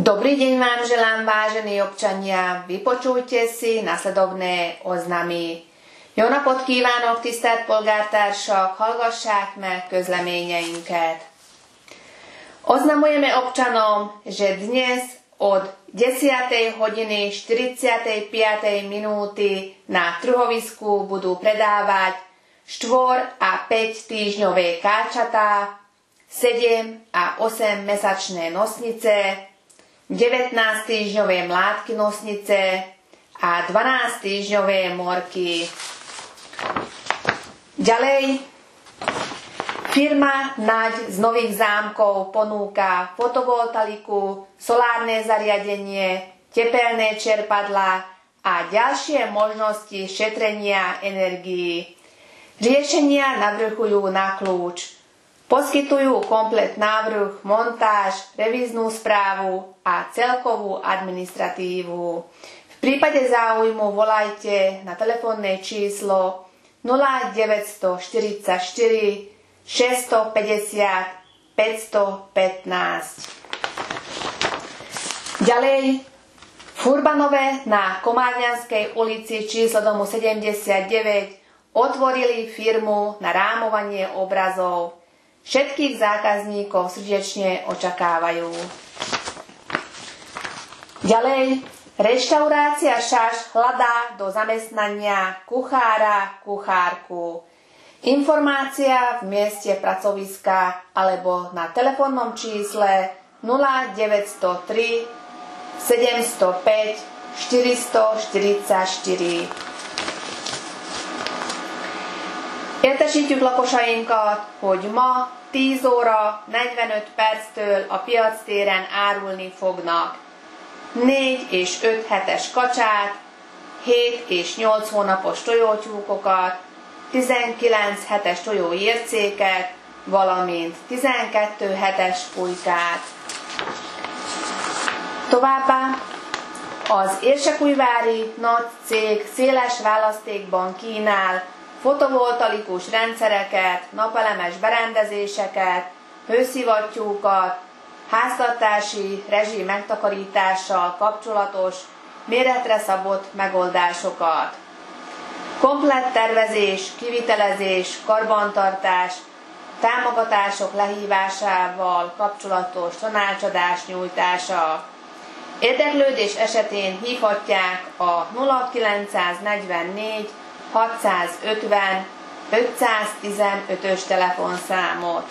Dobrý deň vám želám, vážení občania. Vypočujte si nasledovné oznámy. Jó napot kívánok, tisztelt polgártársak, hallgassák meg közleményeinket. Oznamujeme občanom, že dnes od 10. hodiny 45. minúty na trhovisku budú predávať 4 a 5 týždňové káčatá, 7 a 8 mesačné nosnice, 19 týždňové mládky nosnice a 12 týždňové morky. Ďalej, firma Naď z Nových Zámkov ponúka fotovoltaiku, solárne zariadenie, tepelné čerpadlá a ďalšie možnosti šetrenia energií. Riešenia navrhujú na kľúč. Poskytujú komplet návrh, montáž, revíznu správu a celkovú administratívu. V prípade záujmu volajte na telefónne číslo 0944 650 515. Ďalej, Furbanové na Komárňanskej ulici číslo domu 79 otvorili firmu na rámovanie obrazov. Všetkých zákazníkov srdečne očakávajú. Ďalej, reštaurácia Šaš hľadá do zamestnania kuchára, kuchárku. Informácia v mieste pracoviska alebo na telefónnom čísle 0903 705 444. Értesítjük lakosainkat, hogy ma 10 óra 45 perctől a piactéren árulni fognak 4 és 5 hetes kacsát, 7 és 8 hónapos tojótyúkokat, 19 hetes tojóércéket, valamint 12 hetes pulykát. Továbbá az Érsekújvári nagy cég széles választékban kínál fotovoltaikus rendszereket, napelemes berendezéseket, hőszivattyúkat, háztartási rezsi megtakarítással kapcsolatos méretre szabott megoldásokat. Komplett tervezés, kivitelezés, karbantartás, támogatások lehívásával kapcsolatos tanácsadás nyújtása. Érdeklődés esetén hívhatják a 0944 650 515-ös telefonszámot.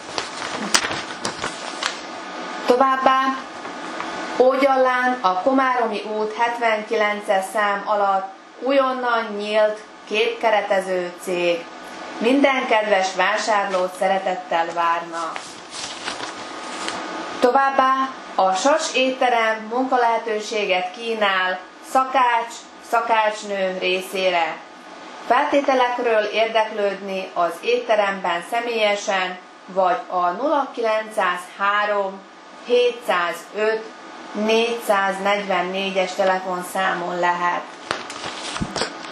Továbbá Ógyallán a Komáromi út 79-es szám alatt újonnan nyílt képkeretező cég. Minden kedves vásárlót szeretettel várnak. Továbbá a Sas étterem munkalehetőséget kínál szakács, szakácsnő részére. Feltételekről érdeklődni az étteremben személyesen, vagy a 0903 705 444-es telefonszámon lehet.